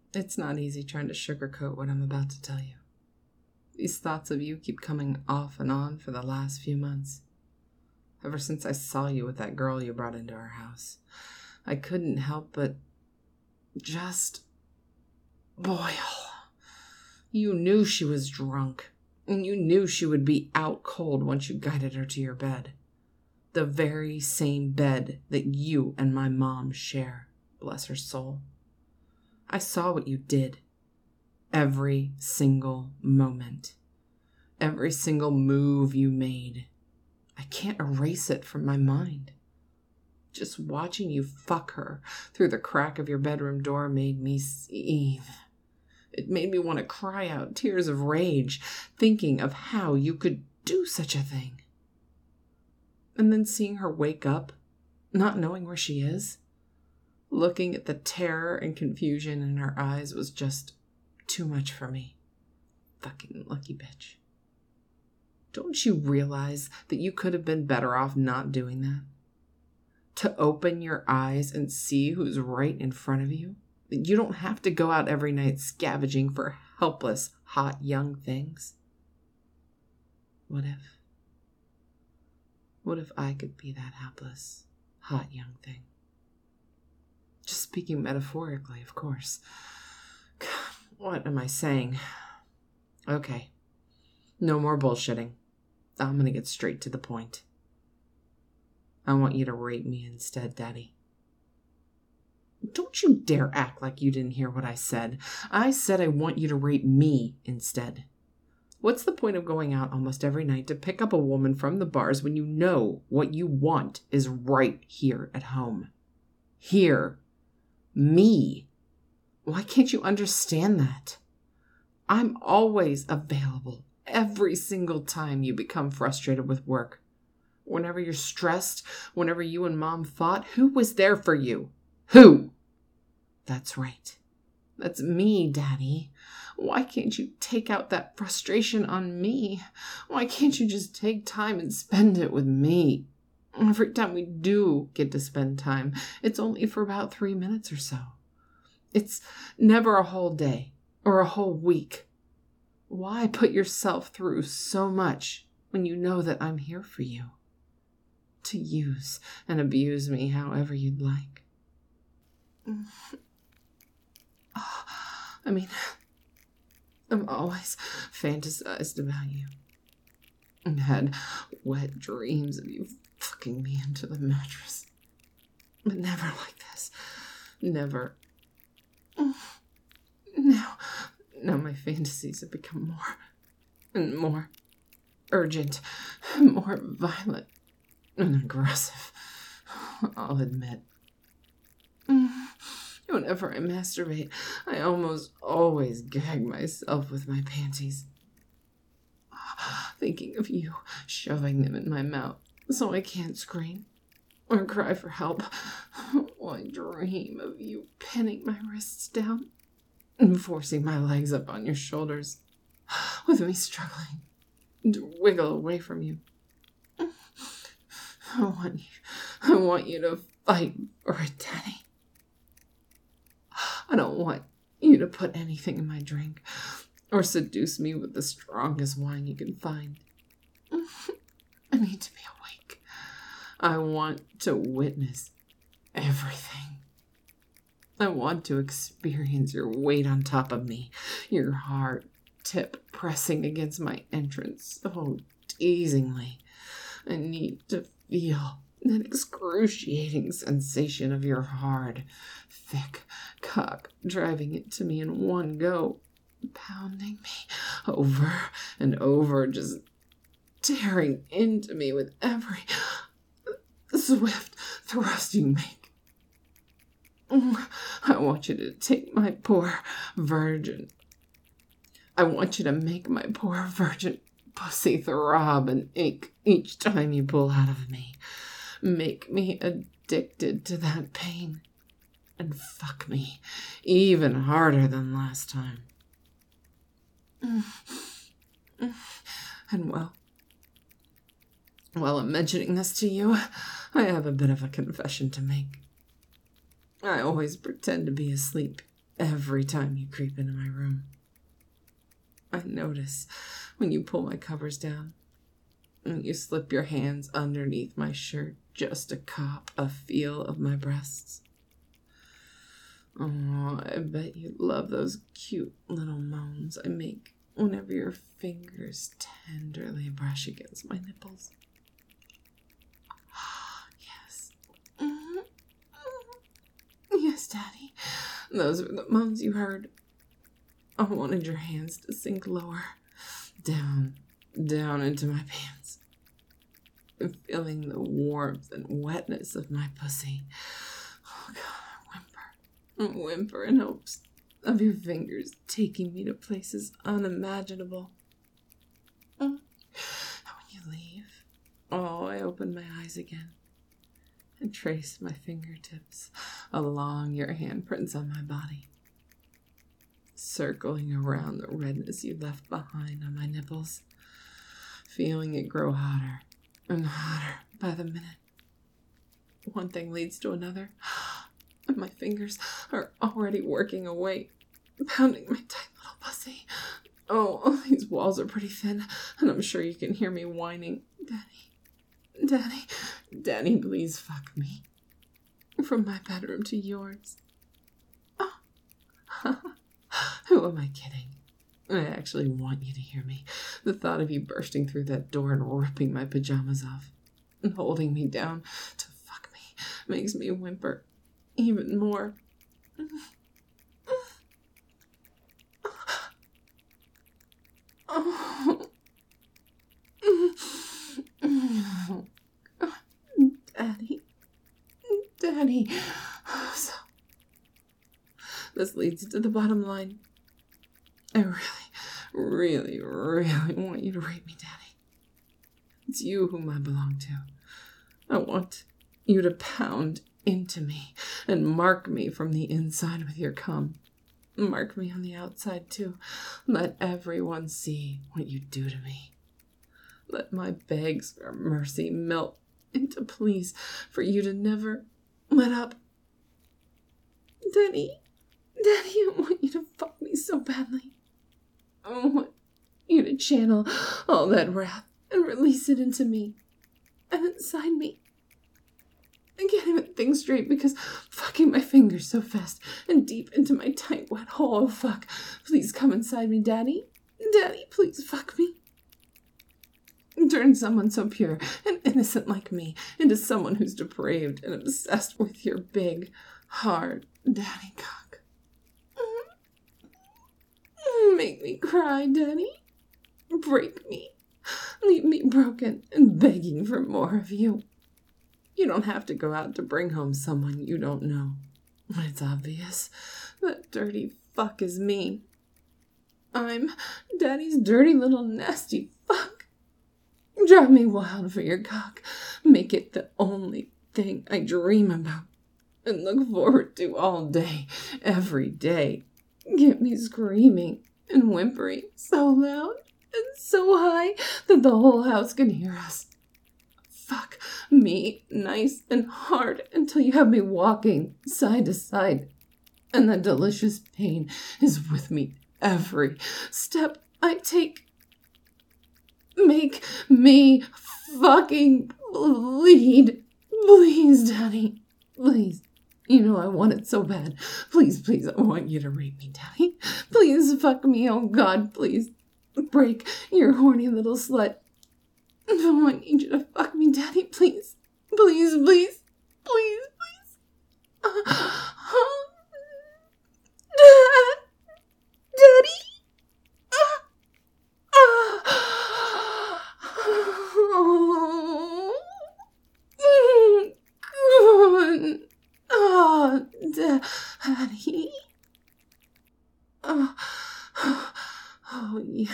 It's not easy trying to sugarcoat what I'm about to tell you. These thoughts of you keep coming off and on for the last few months. Ever since I saw you with that girl you brought into our house, I couldn't help but just boil. You knew she was drunk, and you knew she would be out cold once you guided her to your bed. The very same bed that you and my mom share, bless her soul. I saw what you did. Every single moment. Every single move you made. I can't erase it from my mind. Just watching you fuck her through the crack of your bedroom door made me seethe. It made me want to cry out tears of rage, thinking of how you could do such a thing. And then seeing her wake up, not knowing where she is, looking at the terror and confusion in her eyes was just too much for me. Fucking lucky bitch. Don't you realize that you could have been better off not doing that? To open your eyes and see who's right in front of you? That you don't have to go out every night scavenging for helpless, hot, young things? What if? What if I could be that helpless, hot, young thing? Just speaking metaphorically, of course. God, what am I saying? Okay. No more bullshitting. I'm gonna get straight to the point. I want you to rape me instead, Daddy. Don't you dare act like you didn't hear what I said. I said I want you to rape me instead. What's the point of going out almost every night to pick up a woman from the bars when you know what you want is right here at home? Here. Me. Why can't you understand that? I'm always available every single time you become frustrated with work. Whenever you're stressed, whenever you and Mom fought, who was there for you? Who? That's right. That's me, Daddy. Why can't you take out that frustration on me? Why can't you just take time and spend it with me? Every time we do get to spend time, it's only for about 3 minutes or so. It's never a whole day or a whole week. Why put yourself through so much when you know that I'm here for you? To use and abuse me however you'd like. I mean, I've always fantasized about you and had wet dreams of you fucking me into the mattress. But never like this. Never. Now my fantasies have become more and more urgent, more violent and aggressive, I'll admit. Whenever I masturbate, I almost always gag myself with my panties, thinking of you shoving them in my mouth so I can't scream or cry for help. I dream of you pinning my wrists down and forcing my legs up on your shoulders, with me struggling to wiggle away from you. I want you to fight for it, Daddy. I don't want you to put anything in my drink or seduce me with the strongest wine you can find. I need to be awake. I want to witness everything. I want to experience your weight on top of me, your hard tip pressing against my entrance so teasingly. I need to feel that excruciating sensation of your hard, thick cock driving it to me in one go, pounding me over and over, just tearing into me with every swift thrust you make. I want you to take my poor virgin. I want you to make my poor virgin pussy throb and ache each time you pull out of me. Make me addicted to that pain. And fuck me even harder than last time. And while I'm mentioning this to you, I have a bit of a confession to make. I always pretend to be asleep every time you creep into my room. I notice when you pull my covers down, and you slip your hands underneath my shirt just to cop a feel of my breasts. Oh, I bet you love those cute little moans I make whenever your fingers tenderly brush against my nipples. Yes. Yes, Daddy. Those were the moans you heard. I wanted your hands to sink lower, down into my pants, and feeling the warmth and wetness of my pussy. Oh, God, I whimper in hopes of your fingers taking me to places unimaginable. And when you leave, I open my eyes again and trace my fingertips along your handprints on my body, circling around the redness you left behind on my nipples, feeling it grow hotter and hotter by the minute. One thing leads to another, and my fingers are already working away, pounding my tight little pussy. Oh, these walls are pretty thin, and I'm sure you can hear me whining, Daddy, please fuck me. From my bedroom to yours. Oh. Who am I kidding? I actually want you to hear me. The thought of you bursting through that door and ripping my pajamas off and holding me down to fuck me makes me whimper even more. Oh. Daddy. So, this leads to the bottom line. I really want you to rape me, Daddy. It's you whom I belong to. I want you to pound into me and mark me from the inside with your cum. Mark me on the outside, too. Let everyone see what you do to me. Let my begs for mercy melt into pleas for you to never let up. Daddy, I want you to fuck me so badly. I want you to channel all that wrath and release it into me and inside me. I can't even think straight because fucking my fingers so fast and deep into my tight wet hole. Oh, fuck. Please come inside me, Daddy. Daddy, please fuck me. Turn someone so pure and innocent like me into someone who's depraved and obsessed with your big, hard daddy cock. Make me cry, Daddy. Break me. Leave me broken and begging for more of you. You don't have to go out to bring home someone you don't know. It's obvious. That dirty fuck is me. I'm Daddy's dirty little nasty fuck. Drive me wild for your cock. Make it the only thing I dream about and look forward to all day, every day. Get me screaming and whimpering so loud and so high that the whole house can hear us. Fuck me nice and hard until you have me walking side to side, and the delicious pain is with me every step I take. Make me fucking bleed. Please, Daddy. Please. You know I want it so bad. Please, I want you to rape me, Daddy. Please fuck me, oh God, please. Break, your horny little slut. No, I need you to fuck me, Daddy, please. Please. Daddy? Daddy. Oh, yeah.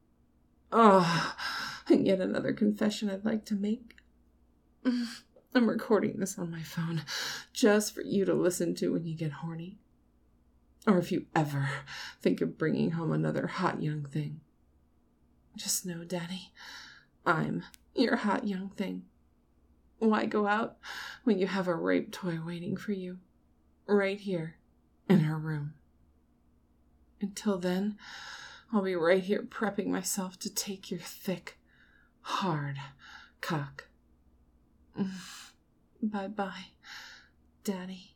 And yet another confession I'd like to make. I'm recording this on my phone just for you to listen to when you get horny. Or if you ever think of bringing home another hot young thing. Just know, Daddy, I'm your hot young thing. Why go out when you have a rape toy waiting for you? Right here in her room. Until then, I'll be right here prepping myself to take your thick, hard cock. Bye-bye, Daddy.